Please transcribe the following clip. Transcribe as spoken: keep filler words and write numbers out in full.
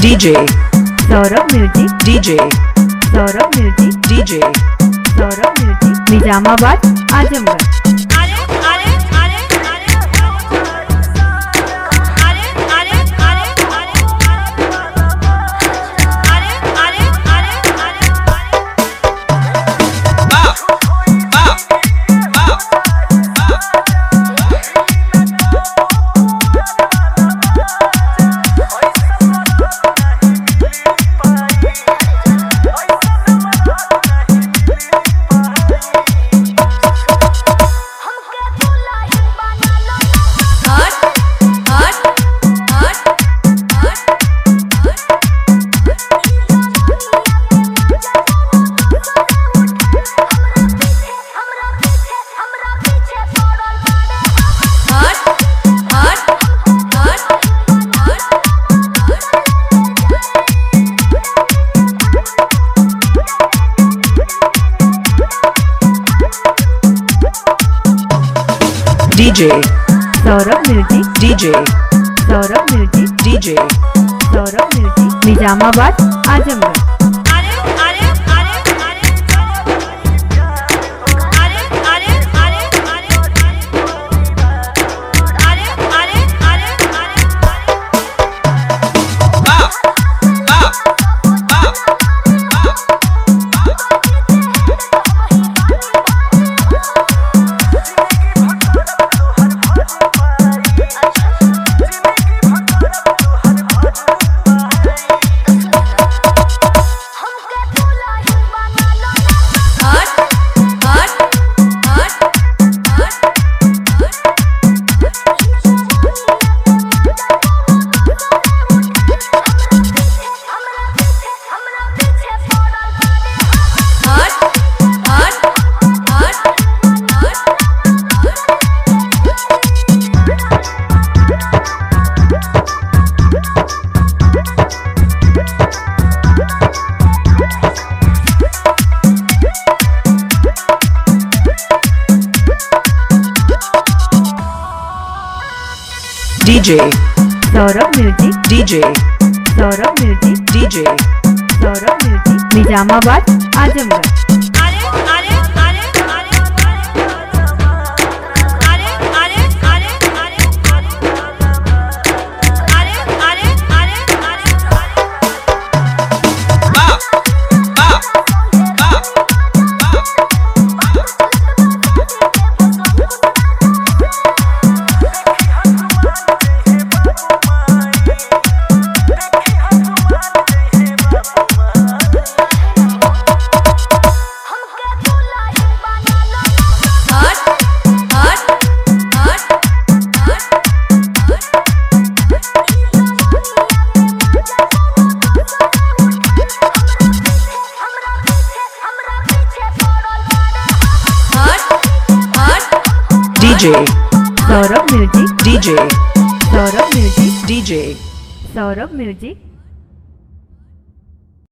DJ Saurabh music DJ Saurabh music DJ Saurabh music Nizamabad Azamgarh. DJ Saurabh music DJ Saurabh music DJ Saurabh music Nizamabad Azamgarh. DJ Saurabh music DJ Saurabh music DJ Saurabh music Nizamabad Azamgarh. DJ Saurabh music DJ Saurabh music DJ Saurabh music